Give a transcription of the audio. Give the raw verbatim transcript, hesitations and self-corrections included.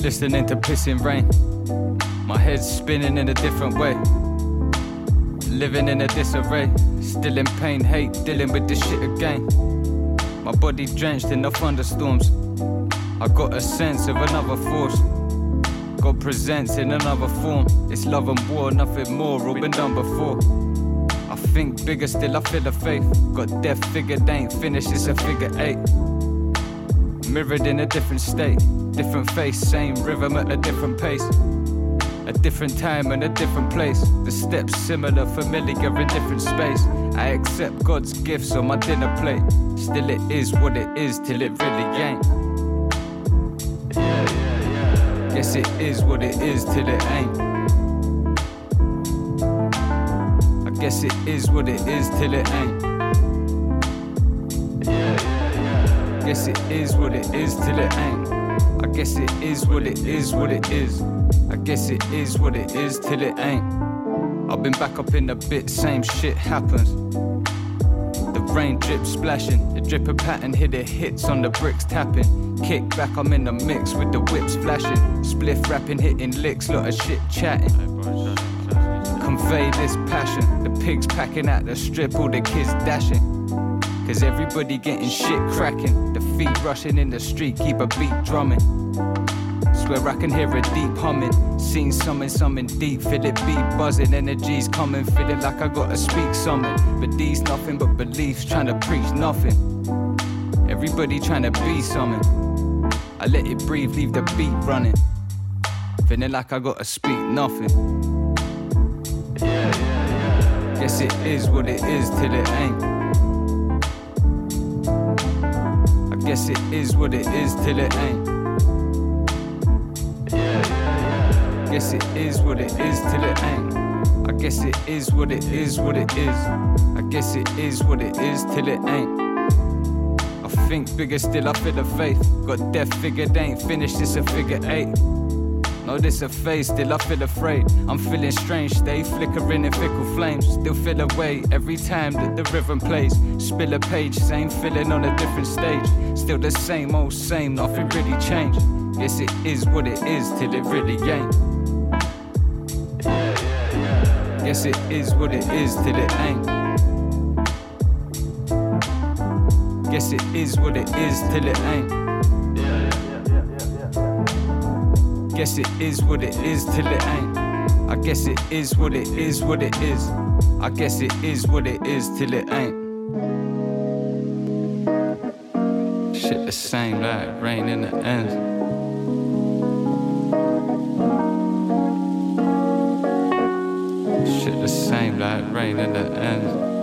Listening to pissing rain. My head's spinning in a different way. Living in a disarray. Still in pain, hate, dealing with this shit again. My body drenched in the thunderstorms. I got a sense of another force. God presents in another form. It's love and war, nothing more, all been done before. I think bigger, still I feel the faith. Got death figured, ain't finished, it's a figure eight. Mirrored in a different state. Different face, same rhythm at a different pace. A different time and a different place. The steps similar, familiar in different space. I accept God's gifts on my dinner plate. Still it is what it is till it really ain't. Yeah, yeah, yeah. Guess it is what it is till it ain't. I guess it is what it is till it ain't. Yeah, yeah, yeah. Guess it is what it is till it ain't. I guess it is what it is, what it is. I guess it is what it is till it ain't. I've been back up in the bit, same shit happens. The rain drips splashing, the dripper pattern hit it hits on the bricks tapping. Kick back, I'm in the mix with the whips flashing. Spliff rapping, hitting licks, lot of shit chatting. Convey this passion, the pigs packing out the strip, all the kids dashing. Cause everybody getting shit cracking. The feet rushing in the street, keep a beat drumming. Swear I can hear a deep humming. Seen something, something deep, feel it beat buzzing. Energies coming, feeling like I gotta speak something. But these nothing but beliefs, trying to preach nothing. Everybody trying to be something. I let it breathe, leave the beat running. Feeling like I gotta speak nothing. Yeah, yeah, yeah. Guess it is what it is till it ain't. Guess it is what it is till it ain't. Yeah, yeah, yeah. Guess it is what it is till it ain't. I guess it is what it is, what it is. I guess it is what it is till it ain't. I think bigger, still I feel the faith. Got death figured, ain't finished, it's a figure eight. No, this a phase, still I feel afraid. I'm feeling strange, stay flickering in fickle flames. Still feel away every time that the rhythm plays. Spill a page, same feeling on a different stage. Still the same old same, nothing really changed. Guess it is what it is till it really ain't. Yeah, yeah, yeah. Guess it is what it is till it ain't. Guess it is what it is till it ain't. Guess it is what it is till it ain't. I guess it is what it is, what it is. I guess it is what it is till it ain't. Shit the same like rain in the end. Shit the same like rain in the end.